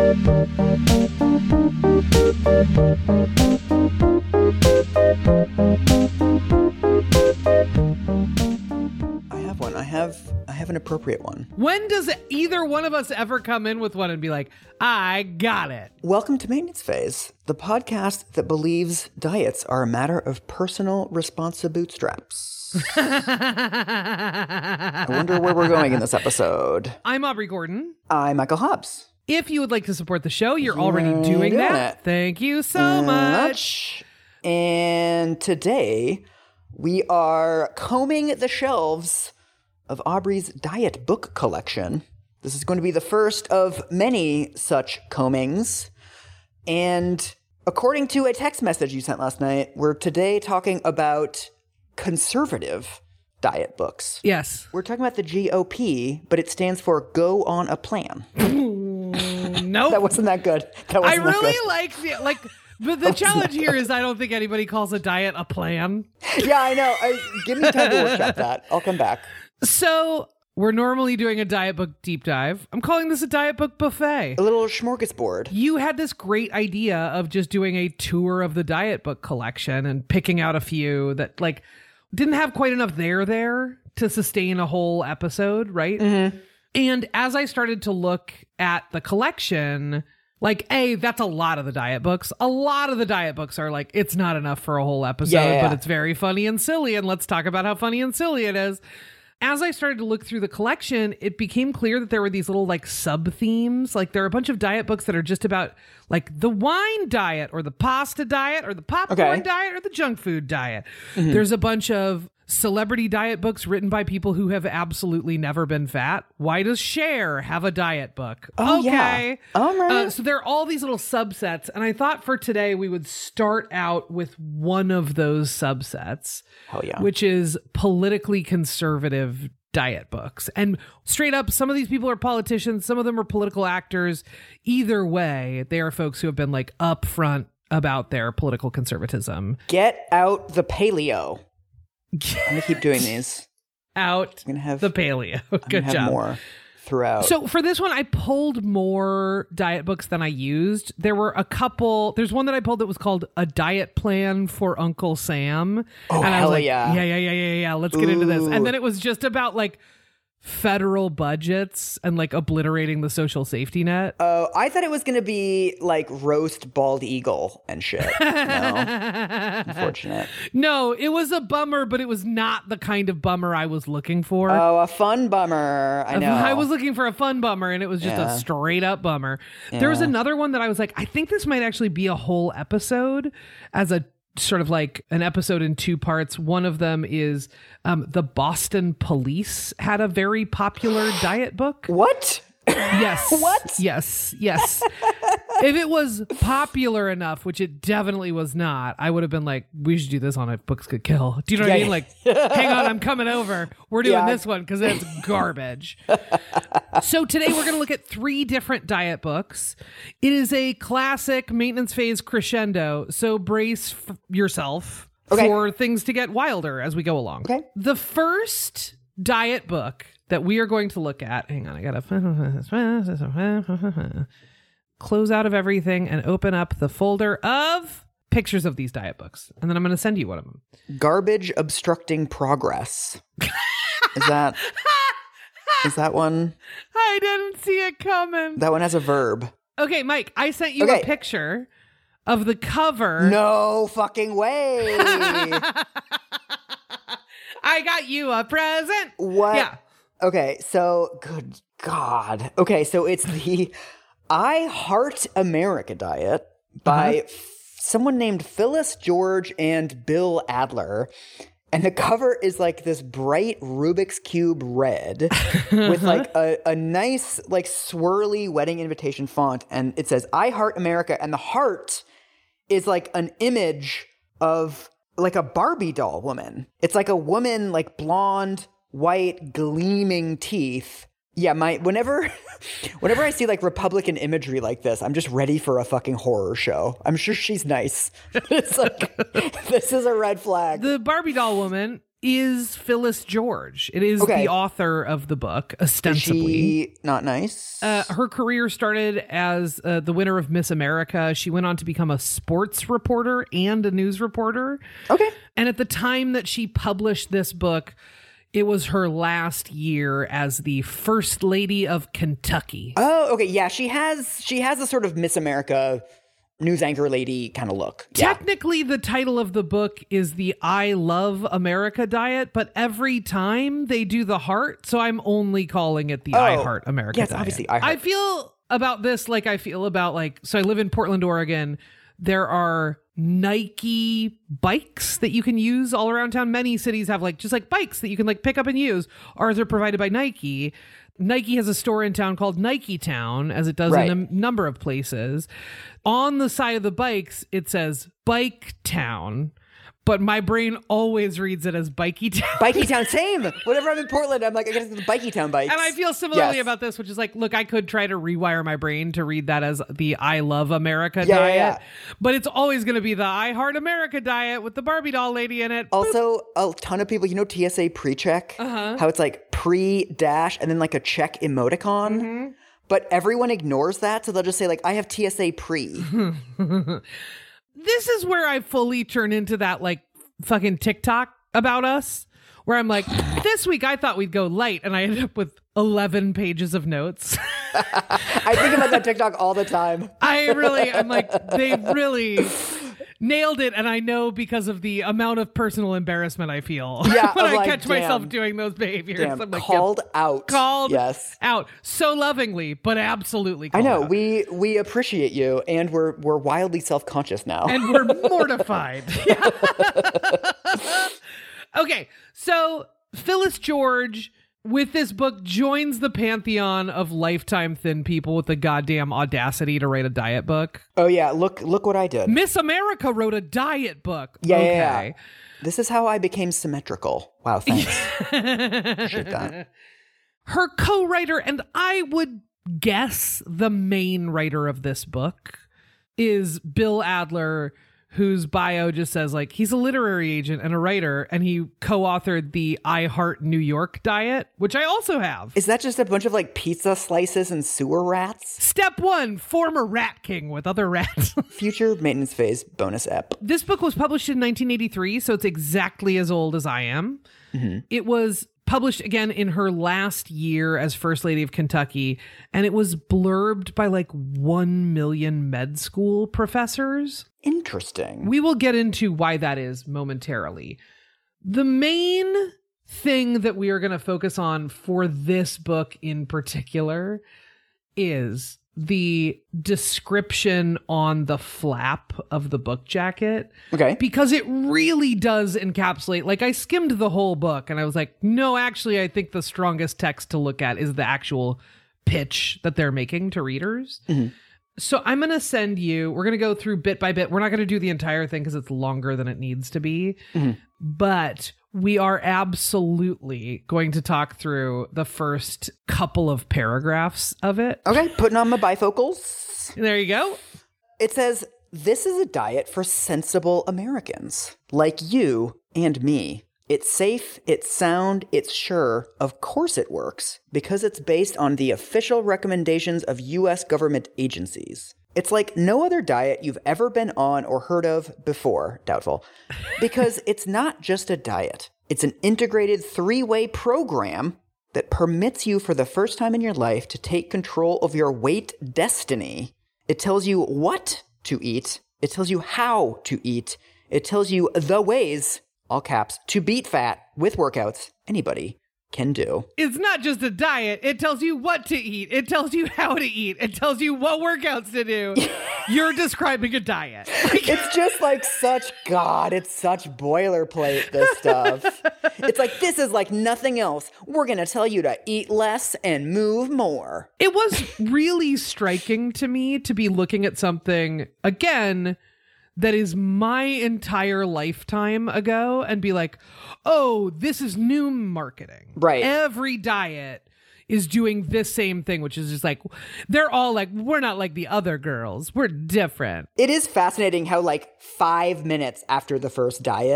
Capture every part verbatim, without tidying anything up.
have one. I have I have an appropriate one. When does either one of us ever come in with one and be like, I got it? Welcome to Maintenance Phase, the podcast that believes diets are a matter of personal responsibootstraps. I wonder where we're going in this episode. I'm Aubrey Gordon. I'm Michael Hobbs. If you would like to support the show, you're Yeah, already doing doing that. it. Thank you so Uh, much. And today we are combing the shelves of Aubrey's diet book collection. This is going to be the first of many such combings. And according to a text message you sent last night, we're today talking about conservative diet books. Yes. We're talking about the G O P, but it stands for Go on a Plan. Nope. That wasn't that good. That I wasn't that really good. like the, like, but the challenge here is I don't think anybody calls a diet a plan. Yeah, I know. I, give me time to workshop that. I'll come back. So we're normally doing a diet book deep dive. I'm calling this a diet book buffet. A little smorgasbord. You had this great idea of just doing a tour of the diet book collection and picking out a few that like didn't have quite enough there there to sustain a whole episode, right? Mm-hmm. And as I started to look at the collection, like, A, that's a lot of the diet books. A lot of the diet books are like, it's not enough for a whole episode, Yeah, yeah, yeah. but it's very funny and silly. And let's talk about how funny and silly it is. As I started to look through the collection, it became clear that there were these little like sub themes. Like there are a bunch of diet books that are just about like the wine diet or the pasta diet or the popcorn Okay. diet or the junk food diet. Mm-hmm. There's a bunch of celebrity diet books written by people who have absolutely never been fat. Why does Cher have a diet book? Oh, okay. yeah. All right. Uh, so there are all these little subsets. And I thought for today we would start out with one of those subsets. Hell yeah. Which is politically conservative diet books. And straight up, some of these people are politicians. Some of them are political actors. Either way, they are folks who have been like upfront about their political conservatism. Get out the paleo. I'm going to keep doing these. Out I'm gonna have, the paleo. I'm Good gonna have job. more throughout. So for this one, I pulled more diet books than I used. There were a couple. There's one that I pulled that was called A Diet Plan for Uncle Sam. Oh, and I hell was like, yeah. yeah, yeah, yeah, yeah, yeah. Let's get into this. Ooh. And then it was just about like federal budgets and like obliterating the social safety net. Oh, I thought it was going to be like roast bald eagle and shit. No. Unfortunate. No, it was a bummer, but it was not the kind of bummer I was looking for. Oh, a fun bummer. I know. I was looking for a fun bummer, and it was just Yeah. a straight up bummer. There was Yeah. another one that I was like, I think this might actually be a whole episode as a sort of like an episode in two parts. One of them is um, the Boston Police had a very popular diet book. What? Yes. What? Yes. Yes. If it was popular enough, which it definitely was not, I would have been like, we should do this on If Books Could Kill. Do you know what I Yeah. mean? Like, hang on, I'm coming over. We're doing Yeah. this one because it's garbage. So today we're going to look at three different diet books. It is a classic maintenance phase crescendo. So brace f- yourself Okay. for things to get wilder as we go along. Okay. The first diet book that we are going to look at, hang on, I gotta close out of everything and open up the folder of pictures of these diet books. And then I'm going to send you one of them. Garbage obstructing progress. Is that is that one? I didn't see it coming. That one has a verb. Okay, Mike, I sent you Okay. a picture of the cover. No fucking way. I got you a present. What? Yeah. Okay, so good God. Okay, so it's the I Heart America diet by Uh-huh. f- someone named Phyllis George and Bill Adler. And the cover is like this bright Rubik's Cube red with like a, a nice, like swirly wedding invitation font. And it says, I Heart America. And the heart is like an image of like a Barbie doll woman. It's like a woman, like blonde, white, gleaming teeth. Yeah, my whenever whenever I see like Republican imagery like this, I'm just ready for a fucking horror show. I'm sure she's nice. It's like this is a red flag. The Barbie doll woman is Phyllis George. It is Okay. the author of the book, Is ostensibly. she not nice? Uh, her career started as uh, the winner of Miss America. She went on to become a sports reporter and a news reporter. Okay. And at the time that she published this book, it was her last year as the First Lady of Kentucky. Oh, okay. Yeah, she has she has a sort of Miss America news anchor lady kind of look. Yeah. Technically, the title of the book is the I Love America diet, but every time they do the heart, so I'm only calling it the Oh, I Heart America yes, diet. obviously, I Heart. I feel about this like I feel about like, so I live in Portland, Oregon. There are Nike bikes that you can use all around town. Many cities have like just like bikes that you can like pick up and use. Ours are provided by Nike. Nike has a store in town called Nike Town, as it does Right. in a number of places. On the side of the bikes, it says Bike Town, but my brain always reads it as Bikey Town. Bikey Town, same. Whenever I'm in Portland, I'm like, I guess it's the Bikey Town bikes. And I feel similarly Yes. about this, which is like, look, I could try to rewire my brain to read that as the I Love America Yeah, yeah, diet, yeah. but it's always going to be the I Heart America diet with the Barbie doll lady in it. Also, a ton of people, you know, T S A pre-check, Uh-huh. how it's like pre-dash and then like a check emoticon. Mm-hmm. But everyone ignores that, so they'll just say like, I have T S A pre. This is where I fully turn into that like fucking TikTok about us, where I'm like, this week I thought we'd go light, and I ended up with eleven pages of notes. I think about that TikTok all the time. I really, I'm like, they really nailed it, and I know because of the amount of personal embarrassment I feel Yeah, when I'm I like, catch myself damn. doing those behaviors. Damn, I'm like, called yep, out. called Yes. out so lovingly, but absolutely. I Called know. out. We we appreciate you, and we're we're wildly self-conscious now. And we're mortified. Okay, so Phyllis George, with this book, joins the pantheon of lifetime thin people with the goddamn audacity to write a diet bock. Oh yeah, look look what I did. Miss America wrote a diet book. Yeah, okay. yeah, yeah. This is how I became symmetrical. Wow, thanks. Appreciate that. Her co-writer, and I would guess the main writer of this book, is Bill Adler, whose bio just says like he's a literary agent and a writer, and he co-authored the I Heart New York diet, which I also have. Is that just a bunch of like pizza slices and sewer rats? Step one, form a rat king with other rats. Future maintenance phase bonus ep. This book was published in nineteen eighty-three, so it's exactly as old as I am. Mm-hmm. It was published again in her last year as First Lady of Kentucky, and it was blurbed by like one million med school professors. Interesting. We will get into why that is momentarily. The main thing that we are going to focus on for this book in particular is the description on the flap of the book jacket. Okay. Because it really does encapsulate, like I skimmed the whole book and I was like, no, actually, I think the strongest text to look at is the actual pitch that they're making to readers. Mm-hmm. So I'm going to send you, we're going to go through bit by bit. We're not going to do the entire thing because it's longer than it needs to be. Mm-hmm. But we are absolutely going to talk through the first couple of paragraphs of it. Okay, putting on my bifocals. There you go. It says, this is a diet for sensible Americans, like you and me. It's safe, it's sound, it's sure. Of course it works, because it's based on the official recommendations of U S government agencies. It's like no other diet you've ever been on or heard of before, doubtful, because it's not just a diet. It's an integrated three-way program that permits you for the first time in your life to take control of your weight destiny. It tells you what to eat. It tells you how to eat. It tells you the ways, all caps, to beat fat with workouts anybody can do. It's not just a diet. It tells you what to eat. It tells you how to eat. It tells you what workouts to do. You're describing a diet. It's just like such, God, it's such boilerplate, this stuff. It's like, this is like nothing else. We're going to tell you to eat less and move more. It was really striking to me to be looking at something, again, that is my entire lifetime ago and be like, oh, this is new marketing. Right. Every diet is doing this same thing, which is just like, they're all like, we're not like the other girls. We're different. It is fascinating how like five minutes after the first diet,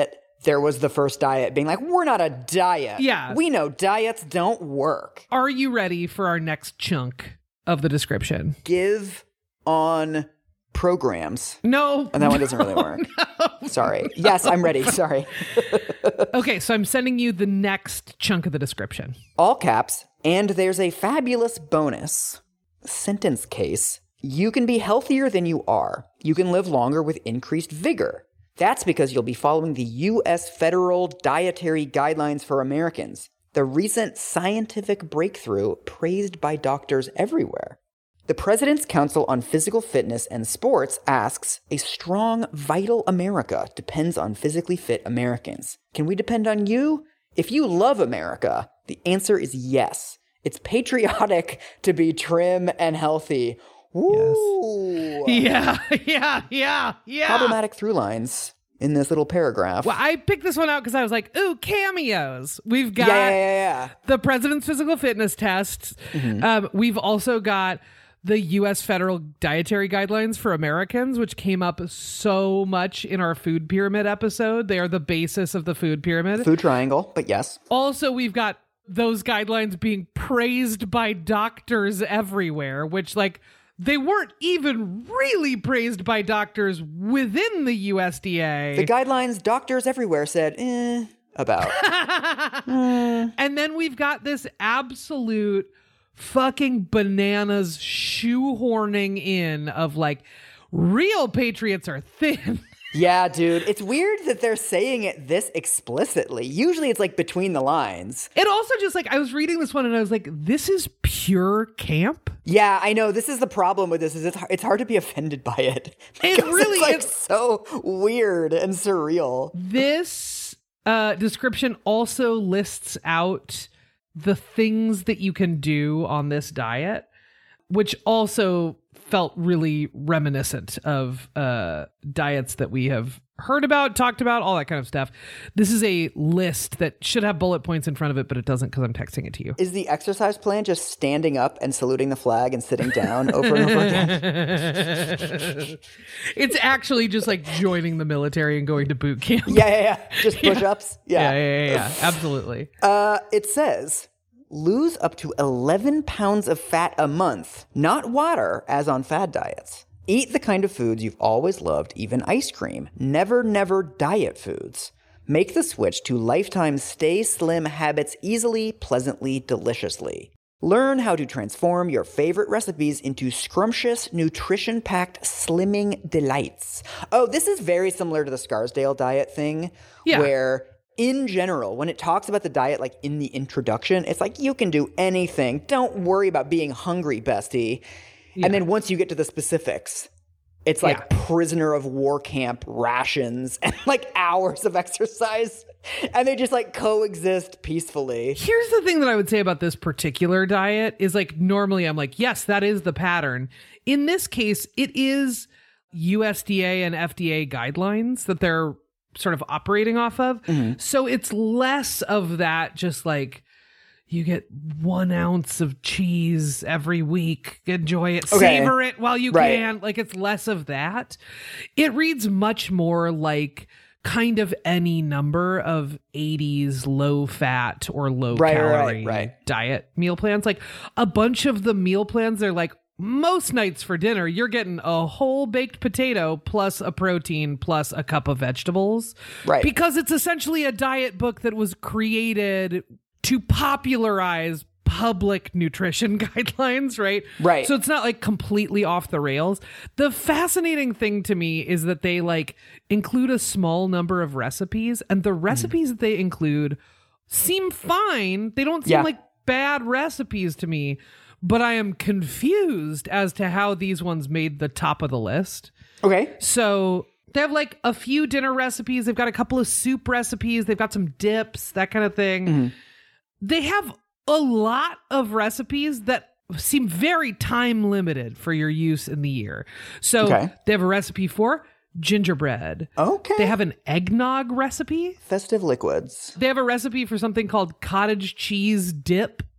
there was the first diet being like, we're not a diet. Yeah. We know diets don't work. Are you ready for our next chunk of the description? Give on programs. No. And that one doesn't really work. No. Sorry. Yes, I'm ready. Sorry. Okay, so I'm sending you the next chunk of the description. All caps, and there's a fabulous bonus. Sentence case. You can be healthier than you are. You can live longer with increased vigor. That's because you'll be following the U S Federal Dietary Guidelines for Americans, the recent scientific breakthrough praised by doctors everywhere. The President's Council on Physical Fitness and Sports asks, a strong, vital America depends on physically fit Americans. Can we depend on you? If you love America, the answer is yes. It's patriotic to be trim and healthy. Woo! Yes. Yeah, yeah, yeah, yeah. Problematic through lines in this little paragraph. Well, I picked this one out because I was like, ooh, cameos. We've got yeah, yeah, yeah, yeah. the President's Physical Fitness Test. Mm-hmm. Um, we've also got the U S Federal Dietary Guidelines for Americans, which came up so much in our food pyramid episode. They are the basis of the food pyramid. Food triangle, but yes. Also, we've got those guidelines being praised by doctors everywhere, which, like, they weren't even really praised by doctors within the U S D A. The guidelines doctors everywhere said, eh, about. mm. And then we've got this absolute fucking bananas shoehorning in of like, real patriots are thin. Yeah, dude. It's weird that they're saying it this explicitly. Usually it's like between the lines. It also just like, I was reading this one and I was like, this is pure camp. Yeah, I know. This is the problem with this is it's, it's hard to be offended by it. It really it's like is so weird and surreal. This uh, description also lists out the things that you can do on this diet, which also felt really reminiscent of uh, diets that we have heard about, talked about, all that kind of stuff. This is a list that should have bullet points in front of it, but it doesn't because I'm texting it to you. Is the exercise plan just standing up and saluting the flag and sitting down over and over again? It's actually just like joining the military and going to boot camp. Yeah, yeah, yeah. Just push-ups. Yeah, Yeah, yeah, yeah, yeah, yeah. Absolutely. Uh, it says, lose up to eleven pounds of fat a month, not water, as on fad diets. Eat the kind of foods you've always loved, even ice cream. Never, never diet foods. Make the switch to lifetime stay slim habits easily, pleasantly, deliciously. Learn how to transform your favorite recipes into scrumptious, nutrition-packed slimming delights. Oh, this is very similar to the Scarsdale diet thing, yeah. where in general, when it talks about the diet, like in the introduction, it's like, you can do anything. Don't worry about being hungry, bestie. Yeah. And then once you get to the specifics, it's like yeah. prisoner of war camp rations and like hours of exercise. And they just like coexist peacefully. Here's the thing that I would say about this particular diet is like, normally I'm like, yes, that is the pattern. In this case, it is U S D A and F D A guidelines that they're sort of operating off of. Mm-hmm. So it's less of that just like, you get one ounce of cheese every week. Enjoy it. Okay. Savor it while you right. can. Like, it's less of that. It reads much more like kind of any number of eighties low fat or low right, calorie right, right. diet meal plans. Like, a bunch of the meal plans are like, most nights for dinner, you're getting a whole baked potato plus a protein plus a cup of vegetables. Right. Because it's essentially a diet book that was created to popularize public nutrition guidelines, right? Right. So it's not like completely off the rails. The fascinating thing to me is that they like include a small number of recipes, and the recipes mm. that they include seem fine. They don't seem yeah. like bad recipes to me, but I am confused as to how these ones made the top of the list. Okay. So they have like a few dinner recipes. They've got a couple of soup recipes. They've got some dips, that kind of thing. Mm-hmm. They have a lot of recipes that seem very time limited for your use in the year. So okay. they have a recipe for gingerbread. Okay. They have an eggnog recipe. Festive liquids. They have a recipe for something called cottage cheese dip.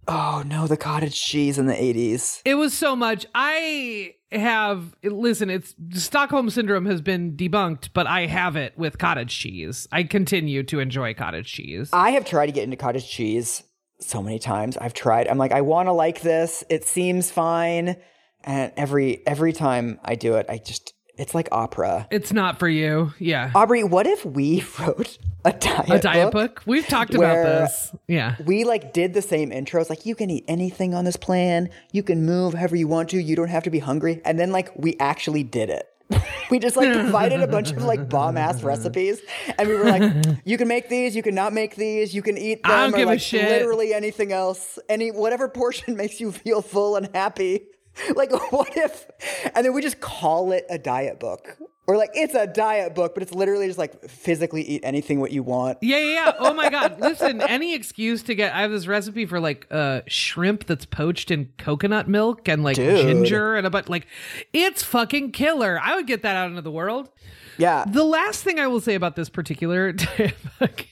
Oh no, the cottage cheese in the eighties. It was so much. I have, listen, it's Stockholm Syndrome has been debunked, but I have it with cottage cheese. I continue to enjoy cottage cheese. I have tried to get into cottage cheese so many times. I've tried. I'm like, I want to like this. It seems fine. And every every time I do it, I just, it's like opera. It's not for you. Yeah. Aubrey, what if we wrote a diet A diet book? book? We've talked about this. Yeah. We like did the same intros. Like, you can eat anything on this plan. You can move however you want to. You don't have to be hungry. And then like we actually did it. We just like provided a bunch of like bomb ass recipes, and we were like, you can make these, you can not make these, you can eat them, I don't or give a like shit. literally anything else. Any whatever portion makes you feel full and happy. Like, what if, and then we just call it a diet book. Or like, it's a diet book, but it's literally just like physically eat anything what you want. Yeah, yeah, yeah. Oh my God. Listen, any excuse to get, I have this recipe for like uh, shrimp that's poached in coconut milk and like Dude. ginger and a but like, it's fucking killer. I would get that out into the world. Yeah. The last thing I will say about this particular diet book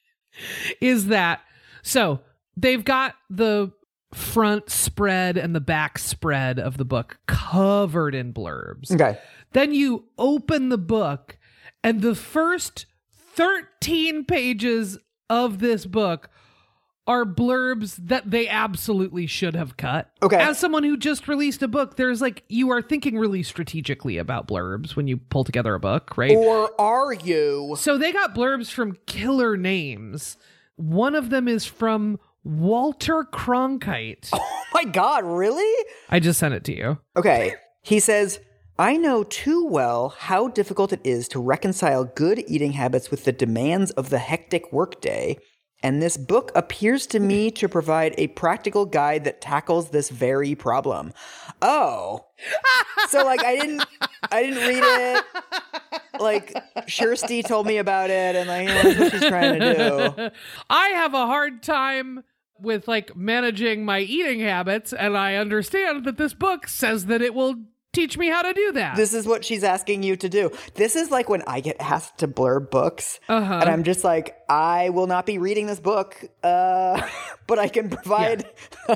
is that, so they've got the front spread and the back spread of the book covered in blurbs. Okay. Then you open the book, and the first thirteen pages of this book are blurbs that they absolutely should have cut. Okay. As someone who just released a book, there's like, you are thinking really strategically about blurbs when you pull together a book, right? Or are you? So they got blurbs from killer names. One of them is from Walter Cronkite. Oh my God, really? I just sent it to you. Okay. He says, I know too well how difficult it is to reconcile good eating habits with the demands of the hectic workday, and this book appears to me to provide a practical guide that tackles this very problem. Oh. So like I didn't I didn't read it. Like Kirsty told me about it, and like, you know, that's what she's trying to do. I have a hard time with like managing my eating habits, and I understand that this book says that it will teach me how to do that. This is what she's asking you to do. This is like when I get asked to blurb books, Uh-huh. and I'm just like, I will not be reading this book, uh, but I can provide,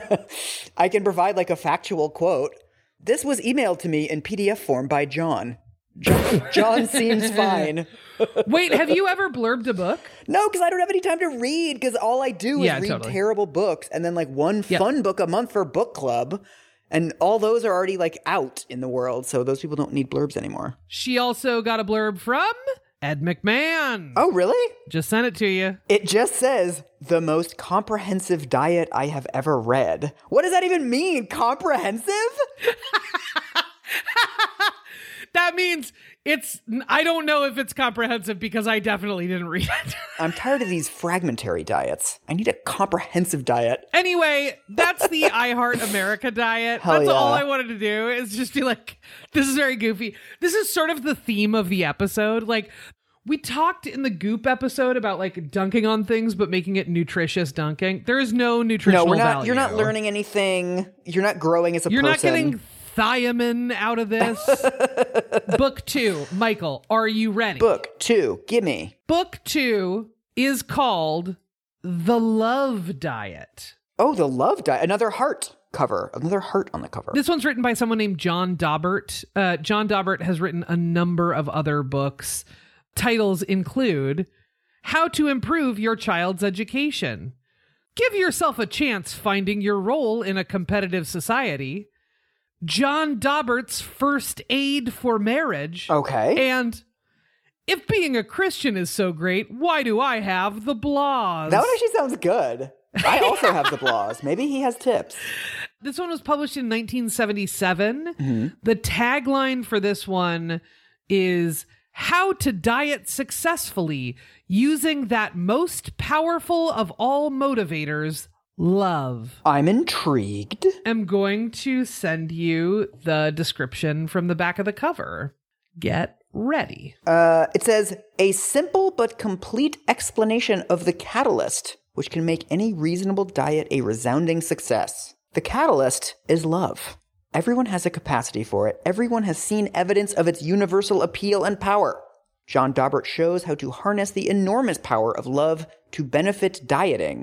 I can provide like a factual quote. This was emailed to me in P D F form by John. John, John seems fine. Wait, have you ever blurbed a book? No, because I don't have any time to read, because all I do is Yeah, read totally. terrible books, and then like one Yep. fun book a month for book club. And all those are already like out in the world, so those people don't need blurbs anymore. She also got a blurb from Ed McMahon. Oh, really? Just sent it to you. It just says, the most comprehensive diet I have ever read. What does that even mean? Comprehensive? That means it's, I don't know if it's comprehensive because I definitely didn't read it. I'm tired of these fragmentary diets. I need a comprehensive diet. Anyway, that's the I Heart America diet. Hell That's yeah. all I wanted to do is just be like, this is very goofy. This is sort of the theme of the episode. Like, we talked in the Goop episode about like dunking on things, but making it nutritious dunking. There is no nutritional No, we're not. value. You're not learning anything. You're not growing as a You're not person. getting thiamine out of this. Book two. Michael, are you ready? Book two. Gimme. Book two is called The Love Diet. Oh, the love diet. Another heart cover. Another heart on the cover. This one's written by someone named John Daubert. Uh, John Daubert has written a number of other books. Titles include How to Improve Your Child's Education, Give Yourself a Chance Finding Your Role in a Competitive Society, John Daubert's First Aid for Marriage, Okay. and If Being a Christian is So Great, Why Do I Have the Blahs? That one actually sounds good. I also have the blahs. Maybe he has tips. This one was published in nineteen seventy-seven. Mm-hmm. The tagline for this one is How to Diet Successfully Using That Most Powerful of All Motivators, Love. I'm intrigued. I'm going to send you the description from the back of the cover. Get ready. Uh, it says, a simple but complete explanation of the catalyst, which can make any reasonable diet a resounding success. The catalyst is love. Everyone has a capacity for it. Everyone has seen evidence of its universal appeal and power. John Daubert shows how to harness the enormous power of love to benefit dieting.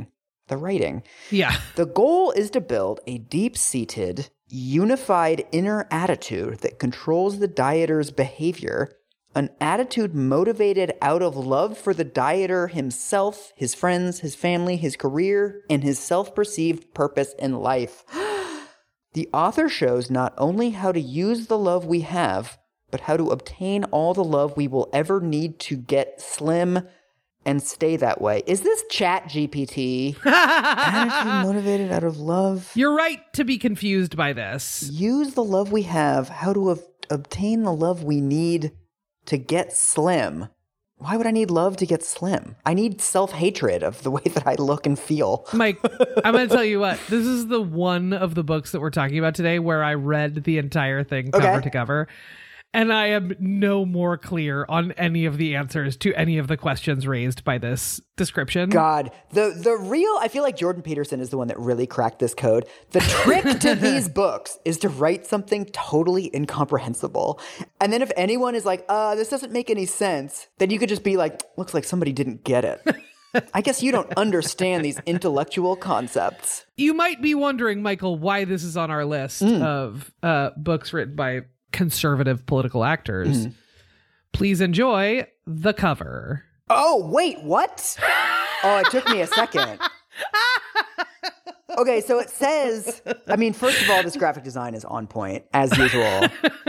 the writing. Yeah. The goal is to build a deep-seated, unified inner attitude that controls the dieter's behavior, an attitude motivated out of love for the dieter himself, his friends, his family, his career, and his self-perceived purpose in life. The author shows not only how to use the love we have, but how to obtain all the love we will ever need to get slim and stay that way. Is this Chat G P T? Attitude motivated out of love. You're right to be confused by this. Use the love we have, how to ob- obtain the love we need to get slim. Why would I need love to get slim? I need self-hatred of the way that I look and feel. Mike, I'm going to tell you what. This is the one of the books that we're talking about today where I read the entire thing cover Okay. to cover. And I am no more clear on any of the answers to any of the questions raised by this description. God, the the real, I feel like Jordan Peterson is the one that really cracked this code. The trick to these books is to write something totally incomprehensible. And then if anyone is like, uh, this doesn't make any sense, then you could just be like, looks like somebody didn't get it. I guess you don't understand these intellectual concepts. You might be wondering, Michael, why this is on our list Mm. of uh, books written by conservative political actors. Mm. Please enjoy the cover. Oh, wait, what? Oh, it took me a second. Okay, so it says, I mean, first of all, this graphic design is on point, as usual.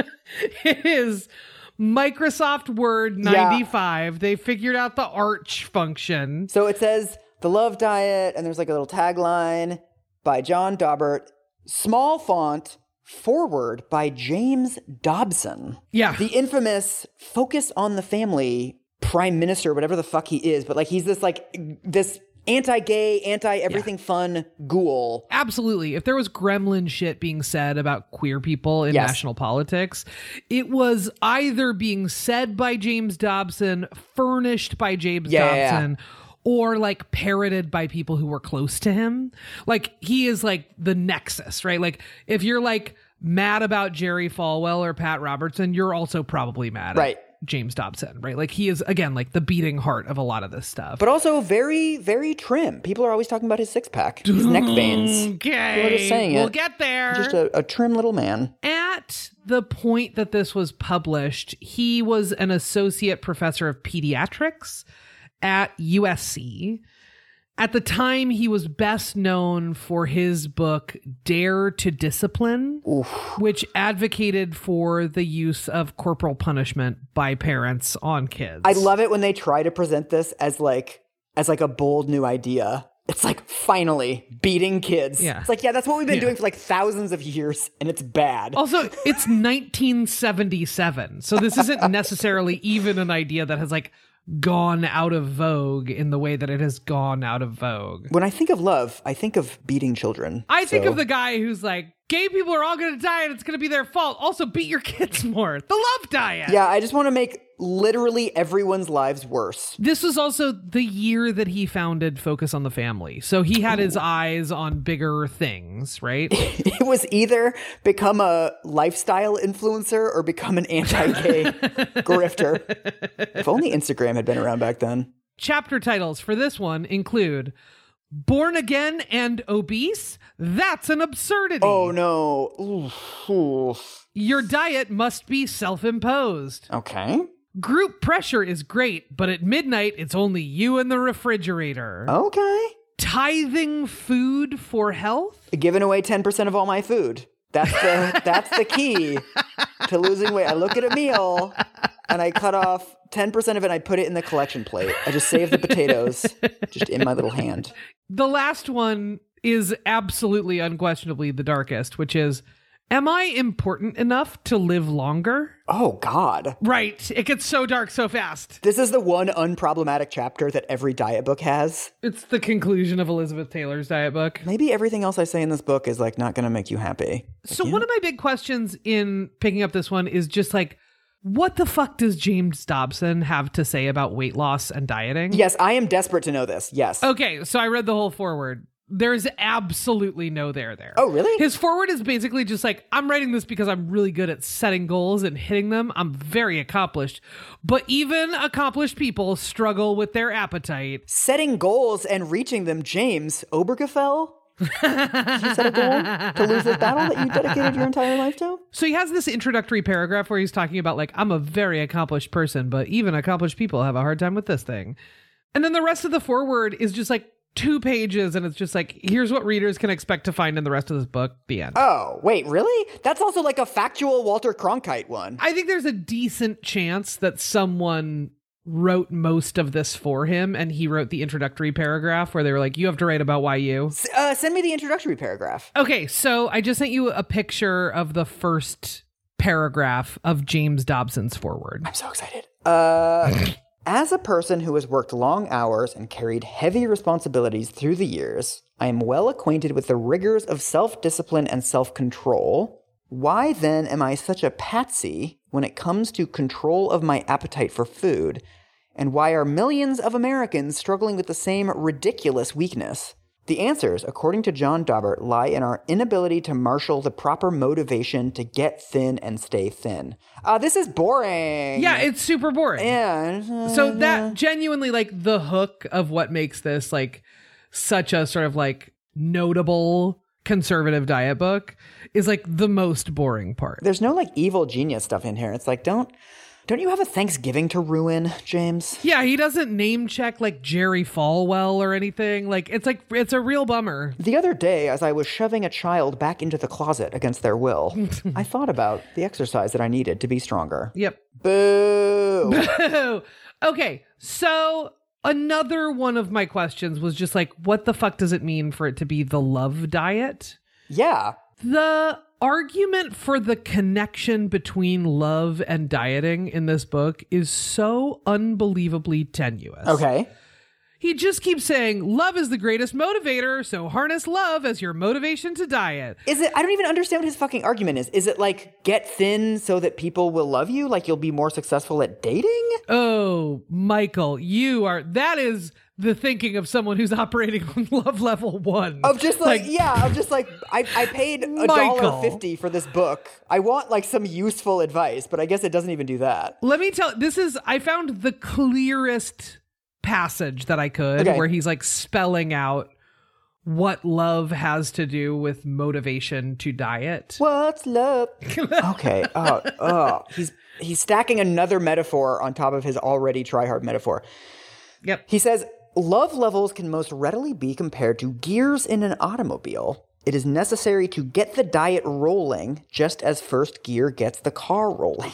It is Microsoft Word ninety-five. Yeah. They figured out the arch function. So it says The Love Diet, and there's like a little tagline by John Daubert, small font, forward by James Dobson. Yeah. The infamous focus on the family prime minister, whatever the fuck he is. But like, he's this like, this anti-gay, anti-everything yeah. fun ghoul. Absolutely. If there was gremlin shit being said about queer people in yes. national politics, it was either being said by James Dobson, furnished by James yeah, Dobson, yeah. or like parroted by people who were close to him. Like, he is like the nexus, right? Like, if you're like mad about Jerry Falwell or Pat Robertson, you're also probably mad right. at James Dobson, right? Like, he is, again, like the beating heart of a lot of this stuff. But also very, very trim. People are always talking about his six pack, his neck veins. Okay. People are just saying we'll it. get there. Just a, a trim little man. At the point that this was published, he was an associate professor of pediatrics at U S C. At the time, he was best known for his book, Dare to Discipline, Oof. which advocated for the use of corporal punishment by parents on kids. I love it when they try to present this as like, as like a bold new idea. It's like, finally, beating kids. Yeah. It's like, yeah, that's what we've been yeah. doing for like thousands of years, and it's bad. Also, it's nineteen seventy-seven, so this isn't necessarily even an idea that has like gone out of vogue in the way that it has gone out of vogue. When I think of love, I think of beating children. I think so. of the guy who's like, gay people are all going to die and it's going to be their fault. Also, beat your kids more. The Love Diet. Yeah, I just want to make literally everyone's lives worse. This was also the year that he founded Focus on the Family. So he had Ooh. his eyes on bigger things, right? It was either become a lifestyle influencer or become an anti-gay grifter. If only Instagram had been around back then. Chapter titles for this one include Born Again and Obese? That's an absurdity. Oh, no. Oof, oof. Your diet must be self-imposed. Okay. Group pressure is great, but at midnight, it's only you and the refrigerator. Okay. Tithing food for health? Giving away ten percent of all my food. That's the that's the key to losing weight. I look at a meal and I cut off ten percent of it and I put it in the collection plate. I just save the potatoes just in my little hand. The last one is absolutely unquestionably the darkest, which is, am I important enough to live longer? Oh, God. Right. It gets so dark so fast. This is the one unproblematic chapter that every diet book has. It's the conclusion of Elizabeth Taylor's diet book. Maybe everything else I say in this book is like not going to make you happy. So like, one yeah. of my big questions in picking up this one is just like, what the fuck does James Dobson have to say about weight loss and dieting? Yes, I am desperate to know this. Yes. Okay, so I read the whole foreword. There's absolutely no there there. Oh, really? His forward is basically just like, I'm writing this because I'm really good at setting goals and hitting them. I'm very accomplished. But even accomplished people struggle with their appetite. Setting goals and reaching them, James Obergefell? Did you set a goal to lose this battle that you dedicated your entire life to? So he has this introductory paragraph where he's talking about like, I'm a very accomplished person, but even accomplished people have a hard time with this thing. And then the rest of the foreword is just like two pages, and it's just like, here's what readers can expect to find in the rest of this book. The end. Oh, wait, really? That's also like a factual Walter Cronkite one. I think there's a decent chance that someone wrote most of this for him, and he wrote the introductory paragraph where they were like, you have to write about why you. Uh, send me the introductory paragraph. Okay, so I just sent you a picture of the first paragraph of James Dobson's foreword. I'm so excited. Uh... As a person who has worked long hours and carried heavy responsibilities through the years, I am well acquainted with the rigors of self-discipline and self-control. Why then am I such a patsy when it comes to control of my appetite for food? And why are millions of Americans struggling with the same ridiculous weakness? The answers, according to John Daubert, lie in our inability to marshal the proper motivation to get thin and stay thin. Uh, this is boring. Yeah, it's super boring. Yeah. So that genuinely, like, the hook of what makes this, like, such a sort of, like, notable conservative diet book is, like, the most boring part. There's no, like, evil genius stuff in here. It's like, don't... Don't you have a Thanksgiving to ruin, James? Yeah, he doesn't name check like Jerry Falwell or anything. Like, it's like, it's a real bummer. The other day, as I was shoving a child back into the closet against their will, I thought about the exercise that I needed to be stronger. Yep. Boo! Boo! Okay, so another one of my questions was just like, what the fuck does it mean for it to be the love diet? Yeah. The argument for the connection between love and dieting in this book is so unbelievably tenuous. Okay. He just keeps saying, love is the greatest motivator, so harness love as your motivation to diet. Is it, I don't even understand what his fucking argument is. Is it like, get thin so that people will love you? Like you'll be more successful at dating? Oh, Michael, you are, that is the thinking of someone who's operating on love level one. Of just like, like yeah, of just like, I, I paid a dollar fifty for this book. I want like some useful advice, but I guess it doesn't even do that. Let me tell, this is, I found the clearest passage that I could okay. where he's like spelling out what love has to do with motivation to diet. What's love? Okay. Oh, oh, he's he's stacking another metaphor on top of his already try-hard metaphor. Yep. He says, love levels can most readily be compared to gears in an automobile. It is necessary to get the diet rolling just as first gear gets the car rolling.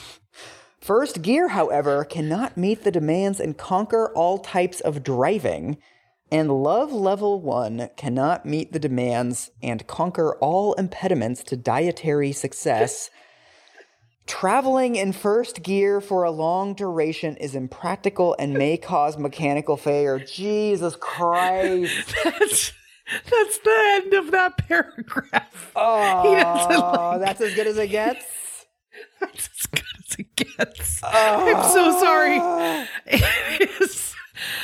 First gear, however, cannot meet the demands and conquer all types of driving, and love level one cannot meet the demands and conquer all impediments to dietary success. Traveling in first gear for a long duration is impractical and may cause mechanical failure. Jesus Christ. That's, that's the end of that paragraph. Oh, he like, that's as good as it gets? That's as good as it gets. Oh. I'm so sorry. It is,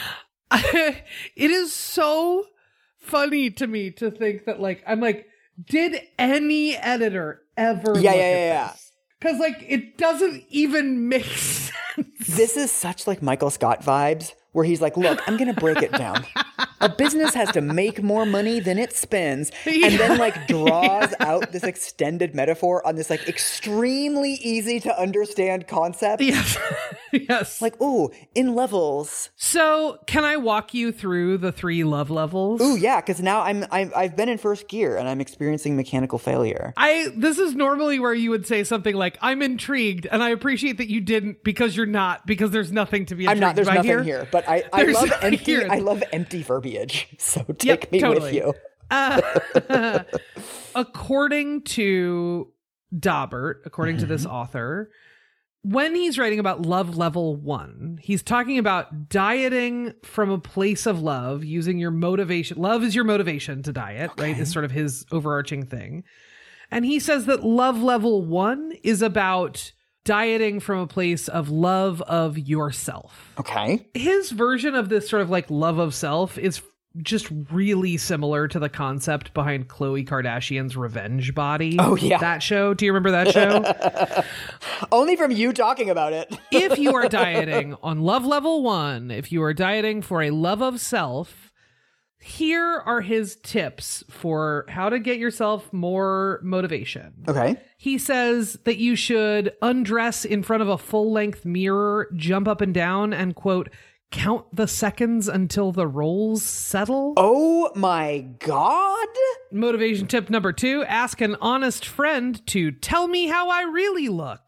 I, it is so funny to me to think that, like, I'm like, did any editor ever yeah, look yeah, at yeah, this? Because, like, it doesn't even make sense. This is such, like, Michael Scott vibes, where he's like, look, I'm going to break it down. A business has to make more money than it spends, and yeah. then, like, draws yeah. out this extended metaphor on this, like, extremely easy to understand concept. Yes. Yes. Like, ooh, in levels. So, can I walk you through the three love levels? Ooh, yeah, because now I'm, I'm I've been in first gear and I'm experiencing mechanical failure. I this is normally where you would say something like, "I'm intrigued," and I appreciate that you didn't because you're not because there's nothing to be intrigued I'm not. There's by nothing here. here, but I, I love empty. Here. I love empty verbiage. So take yep, me totally. with you. Uh, according to Daubert, according mm-hmm. to this author, when he's writing about love level one, he's talking about dieting from a place of love, using your motivation. Love is your motivation to diet, okay. right? Is sort of his overarching thing. And he says that love level one is about dieting from a place of love of yourself. Okay. His version of this sort of like love of self is just really similar to the concept behind Khloe Kardashian's Revenge Body. Oh, yeah. That show. Do you remember that show? Only from you talking about it. If you are dieting on love level one, if you are dieting for a love of self, here are his tips for how to get yourself more motivation. Okay. He says that you should undress in front of a full-length mirror, jump up and down, and, quote, count the seconds until the rolls settle. Oh my God. Motivation tip number two, ask an honest friend to tell me how I really look.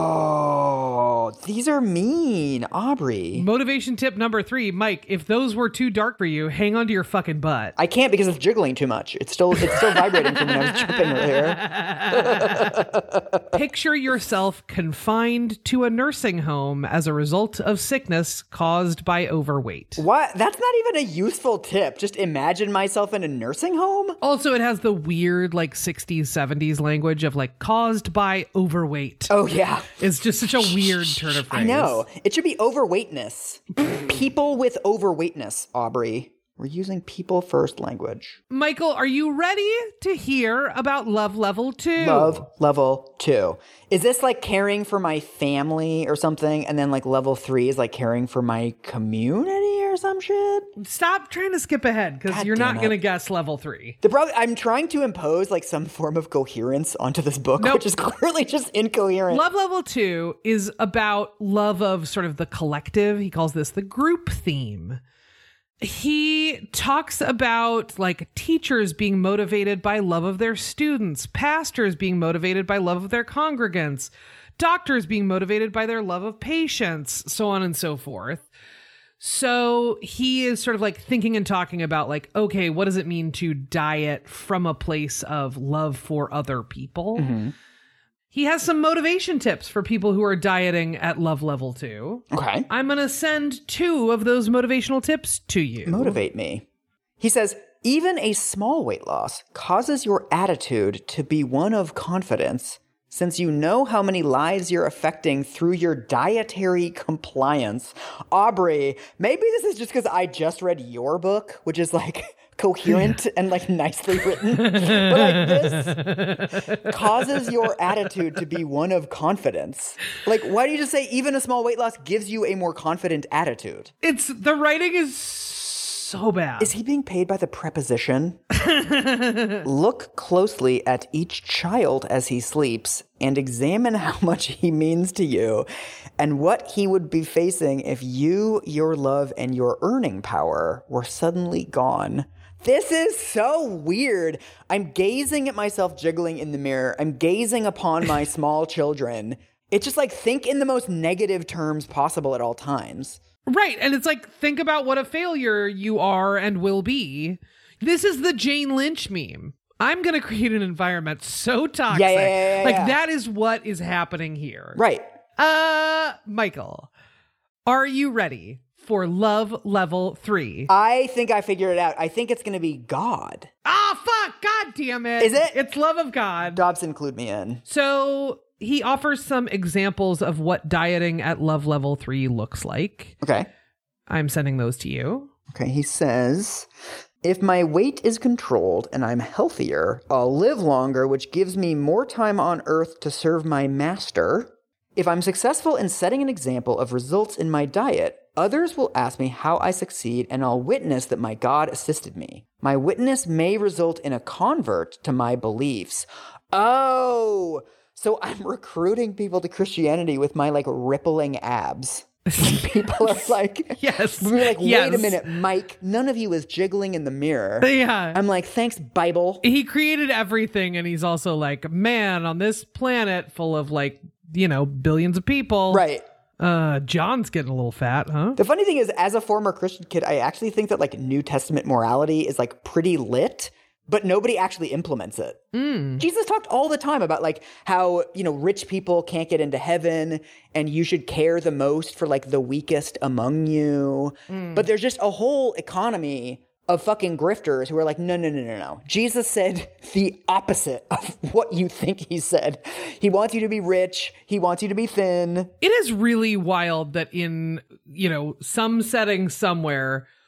Oh, these are mean, Aubrey. Motivation tip number three, Mike, if those were too dark for you, hang on to your fucking butt. I can't because it's jiggling too much. It's still it's still vibrating from when I was jumping earlier. Picture yourself confined to a nursing home as a result of sickness caused by overweight. What? That's not even a useful tip. Just imagine myself in a nursing home? Also, it has the weird like sixties, seventies language of like caused by overweight. Oh, yeah. It's just such a weird turn of phrase. I know. It should be overweightness. People with overweightness, Aubrey. We're using people first language. Michael, are you ready to hear about love level two? Love level two. Is this like caring for my family or something? And then like level three is like caring for my community or some shit? Stop trying to skip ahead because God you're not damn it. going to guess level three. The problem, I'm trying to impose like some form of coherence onto this book, Nope. which is clearly just incoherent. Love level two is about love of sort of the collective. He calls this the group theme. He talks about like teachers being motivated by love of their students, pastors being motivated by love of their congregants, doctors being motivated by their love of patients, so on and so forth. So he is sort of like thinking and talking about like, okay, what does it mean to diet from a place of love for other people? Mm-hmm. He has some motivation tips for people who are dieting at love level two. Okay. I'm going to send two of those motivational tips to you. Motivate me. He says, even a small weight loss causes your attitude to be one of confidence, since you know how many lives you're affecting through your dietary compliance. Aubrey, maybe this is just because I just read your book, which is like coherent and like nicely written. But like this causes your attitude to be one of confidence. Like, why do you just say even a small weight loss gives you a more confident attitude? It's the writing is so bad. Is he being paid by the preposition? Look closely at each child as he sleeps and examine how much he means to you and what he would be facing if you, your love, and your earning power were suddenly gone. This is so weird. I'm gazing at myself jiggling in the mirror. I'm gazing upon my small children. It's just like think in the most negative terms possible at all times. Right. And it's like, think about what a failure you are and will be. This is the Jane Lynch meme. I'm going to create an environment so toxic. Yeah, yeah, yeah, yeah, like yeah. that is what is happening here. Right. Uh, Michael, are you ready for love level three? I think I figured it out. I think it's going to be God. Ah, fuck. God damn it. Is it? It's love of God. Dobson, include me in. So he offers some examples of what dieting at love level three looks like. Okay. I'm sending those to you. Okay, he says, if my weight is controlled and I'm healthier, I'll live longer, which gives me more time on earth to serve my master. If I'm successful in setting an example of results in my diet, others will ask me how I succeed, and I'll witness that my God assisted me. My witness may result in a convert to my beliefs. Oh, so I'm recruiting people to Christianity with my, like, rippling abs. People are like, yes, we're like, wait yes. a minute, Mike, none of you is jiggling in the mirror. Yeah. I'm like, thanks, Bible. He created everything, and he's also like, man, on this planet full of like, you know, billions of people. Right. Uh, John's getting a little fat, huh? The funny thing is, as a former Christian kid, I actually think that like New Testament morality is like pretty lit, but nobody actually implements it. Mm. Jesus talked all the time about like how, you know, rich people can't get into heaven and you should care the most for like the weakest among you. Mm. But there's just a whole economy of fucking grifters who are like, no, no, no, no, no. Jesus said the opposite of what you think he said. He wants you to be rich. He wants you to be thin. It is really wild that in, you know, some setting somewhere,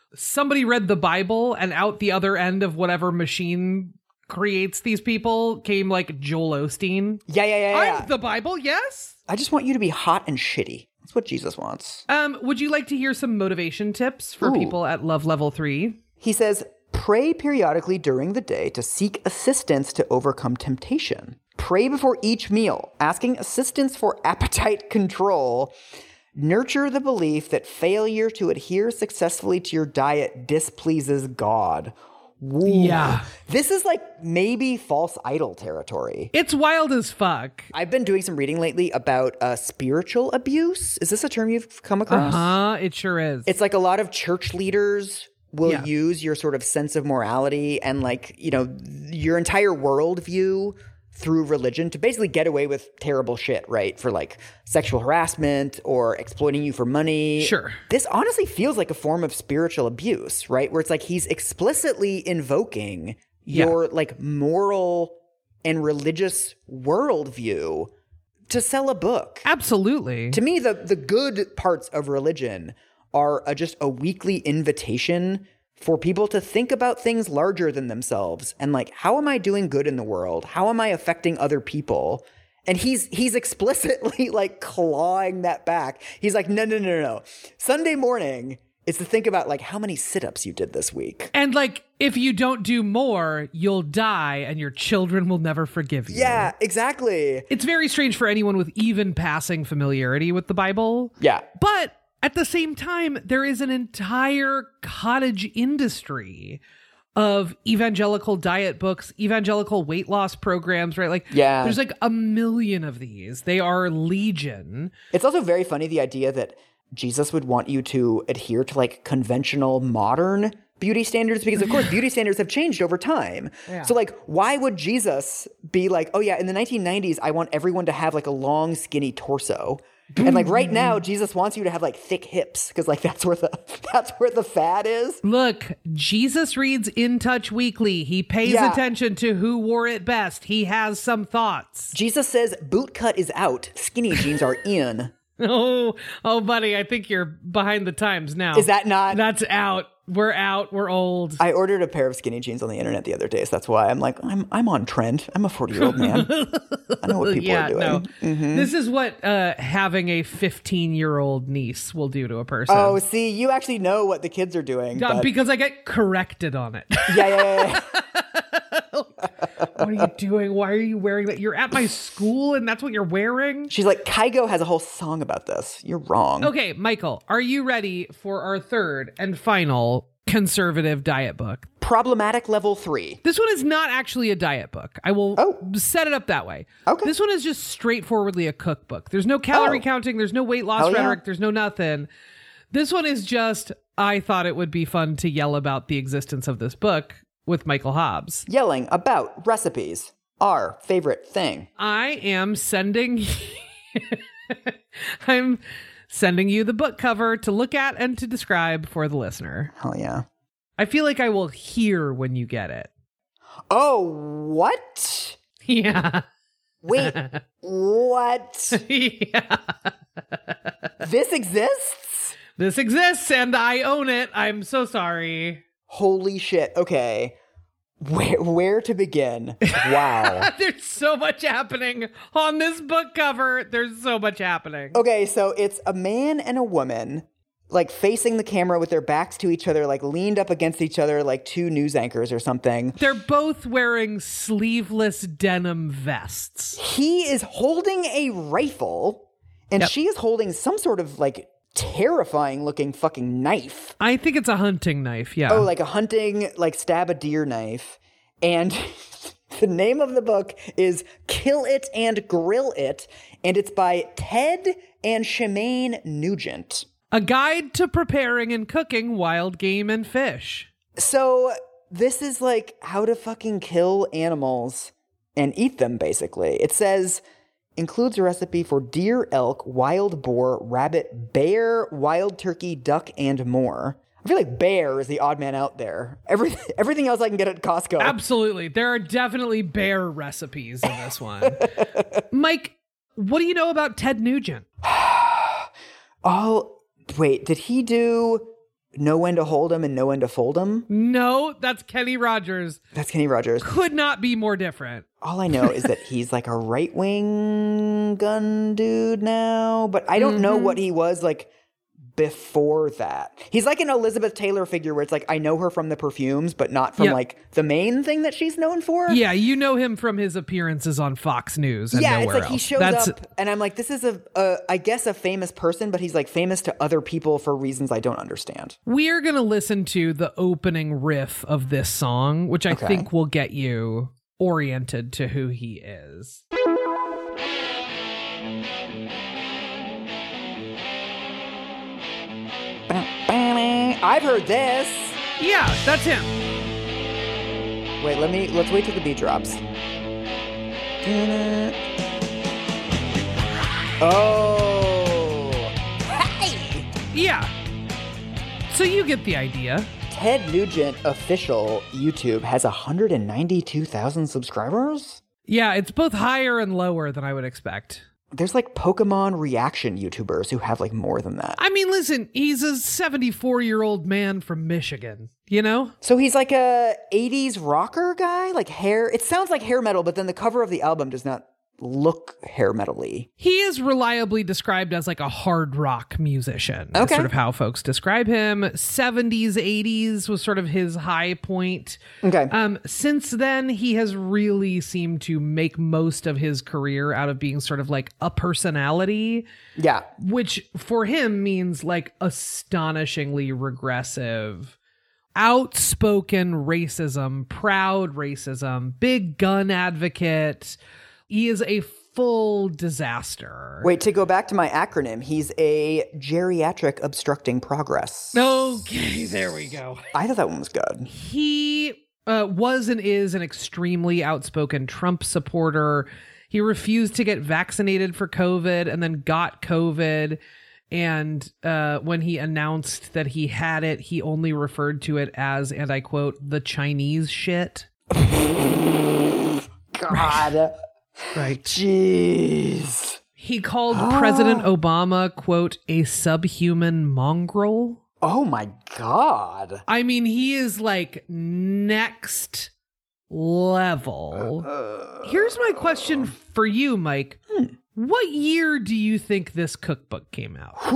somebody read the Bible and out the other end of whatever machine creates these people came like Joel Osteen. Yeah, yeah, yeah, yeah. I'm the Bible, yes. I just want you to be hot and shitty. That's what Jesus wants. Um, would you like to hear some motivation tips for Ooh. people at love level three? He says, pray periodically during the day to seek assistance to overcome temptation. Pray before each meal, asking assistance for appetite control. Nurture the belief that failure to adhere successfully to your diet displeases God. Ooh. Yeah. This is like maybe false idol territory. It's wild as fuck. I've been doing some reading lately about uh, spiritual abuse. Is this a term you've come across? Uh-huh, it sure is. It's like a lot of church leaders will Yeah. use your sort of sense of morality and like, you know, your entire worldview through religion to basically get away with terrible shit, right? For like sexual harassment or exploiting you for money. Sure. This honestly feels like a form of spiritual abuse, right? Where it's like he's explicitly invoking Yeah. your like moral and religious worldview to sell a book. Absolutely. To me, the, the good parts of religion are a, just a weekly invitation for people to think about things larger than themselves and like, how am I doing good in the world? How am I affecting other people? And he's he's explicitly like clawing that back. He's like, no, no, no, no, no. Sunday morning is to think about like how many sit-ups you did this week. And like, if you don't do more, you'll die and your children will never forgive you. Yeah, exactly. It's very strange for anyone with even passing familiarity with the Bible. Yeah. But at the same time, there is an entire cottage industry of evangelical diet books, evangelical weight loss programs, right? Like, Yeah. there's like a million of these. They are legion. It's also very funny, the idea that Jesus would want you to adhere to like conventional modern beauty standards, because of course beauty standards have changed over time. Yeah. So like, why would Jesus be like, oh yeah, in the nineteen nineties, I want everyone to have like a long, skinny torso. And like right now, Jesus wants you to have like thick hips because like that's where the that's where the fad is. Look, Jesus reads In Touch Weekly. He pays Yeah. attention to who wore it best. He has some thoughts. Jesus says boot cut is out, skinny jeans are in. Oh, oh, buddy, I think you're behind the times now. Is that not? That's out. We're out. We're old. I ordered a pair of skinny jeans on the internet the other day, so that's why I'm like, I'm I'm on trend. I'm a forty-year-old man. I know what people yeah, are doing. no. Mhm. This is what uh, having a fifteen-year-old niece will do to a person. Oh, see, you actually know what the kids are doing. Uh, but- because I get corrected on it. yeah, yeah, yeah, yeah. What are you doing? Why are you wearing that? You're at my school and that's what you're wearing? She's like, Kygo has a whole song about this. You're wrong. Okay, Michael, are you ready for our third and final conservative diet book? Problematic level three. This one is not actually a diet book. I will Oh. set it up that way. Okay. This one is just straightforwardly a cookbook. There's no calorie Oh. counting. There's no weight loss Hell yeah. rhetoric. There's no nothing. This one is just, I thought it would be fun to yell about the existence of this book with Michael Hobbs. Yelling about recipes. Our favorite thing. I am sending I'm sending you the book cover to look at and to describe for the listener. Hell yeah. I feel like I will hear when you get it. Oh, what? Yeah. Wait, what? Yeah. This exists? This exists and I own it. I'm so sorry. Holy shit. Okay. Where where to begin? Wow. There's so much happening on this book cover. There's so much happening. Okay, so it's a man and a woman like facing the camera with their backs to each other, like leaned up against each other like two news anchors or something. They're both wearing sleeveless denim vests. He is holding a rifle and Yep. she is holding some sort of like terrifying looking fucking knife. I think it's a hunting knife, yeah. Oh, like a hunting, like stab a deer knife. And the name of the book is Kill It and Grill It. And it's by Ted and Shemaine Nugent. A guide to preparing and cooking wild game and fish. So this is like how to fucking kill animals and eat them, basically. It says, includes a recipe for deer, elk, wild boar, rabbit, bear, wild turkey, duck, and more. I feel like bear is the odd man out there. Everything, everything else I can get at Costco. Absolutely. There are definitely bear recipes in this one. Mike, what do you know about Ted Nugent? Oh, wait, did he do know when to hold 'em and know when to fold 'em? No, that's Kenny Rogers. That's Kenny Rogers. Could not be more different. All I know is that he's like a right-wing gun dude now, but I don't mm-hmm. know what he was like before that. He's like an Elizabeth Taylor figure where it's like, I know her from the perfumes, but not from yep. like the main thing that she's known for. Yeah, you know him from his appearances on Fox News and yeah, nowhere it's like else. He shows That's... up and I'm like, this is a, a, I guess a famous person, but he's like famous to other people for reasons I don't understand. We're going to listen to the opening riff of this song, which I okay. think will get you oriented to who he is. I've heard this. Yeah, that's him. Wait, let me, let's wait till the beat drops. Oh. Hey! Yeah. So you get the idea. Ted Nugent official YouTube has one hundred ninety-two thousand subscribers? Yeah, it's both higher and lower than I would expect. There's like Pokemon reaction YouTubers who have like more than that. I mean, listen, he's a seventy-four-year-old man from Michigan, you know? So he's like a eighties rocker guy? Like hair? It sounds like hair metal, but then the cover of the album does not look hair metal-y. He is reliably described as like a hard rock musician. That's okay. sort of how folks describe him. seventies, eighties was sort of his high point. Okay. Um, since then, he has really seemed to make most of his career out of being sort of like a personality. Yeah. Which for him means like astonishingly regressive, outspoken racism, proud racism, big gun advocate. He is a full disaster. Wait, to go back to my acronym, he's a geriatric obstructing progress. Okay, there we go. I thought that one was good. He uh, was and is an extremely outspoken Trump supporter. He refused to get vaccinated for COVID and then got COVID. And uh, when he announced that he had it, he only referred to it as, and I quote, the Chinese shit. God. Right. Jeez. He called President Obama, quote, a subhuman mongrel. Oh my God. I mean, he is like next level. Uh, Here's my question for you, Mike. Hmm. What year do you think this cookbook came out?